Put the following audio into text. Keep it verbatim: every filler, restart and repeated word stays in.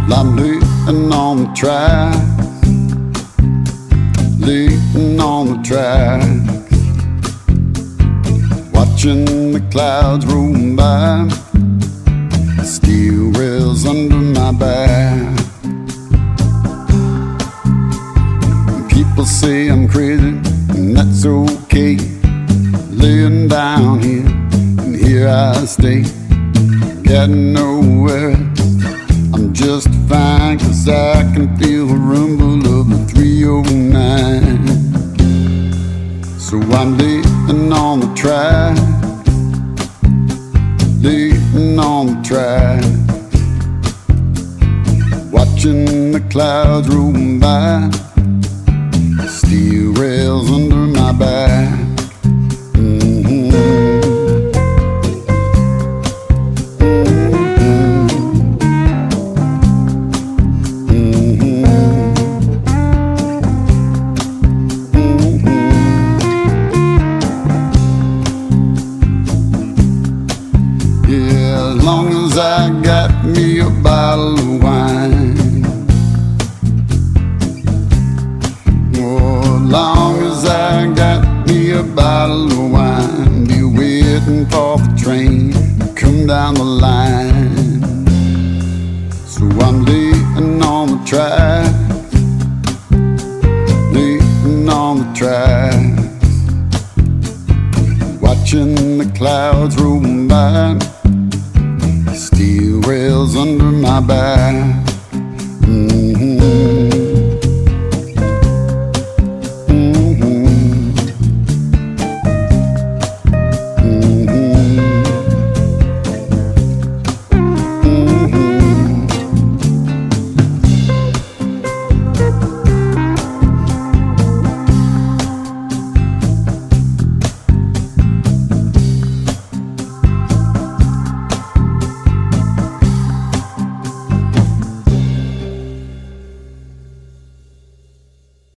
I'm laying on the tracks, laying on the tracks, watching the clouds roll by, steel rails under my back. People say I'm crazy, and that's okay. Laying down here, and here I stay. Got nowhere, I'm just fine, 'cause I can feel the rumble of the three oh nine. So I'm laying on the track, laying on the track, watching the clouds roll by, steel rails under my back. As long as I got me a bottle of wine, oh, as long as I got me a bottle of wine, be waiting for the train to come down the line. So I'm laying on the tracks, laying on the tracks, watching the clouds roll by, steel rails under my back.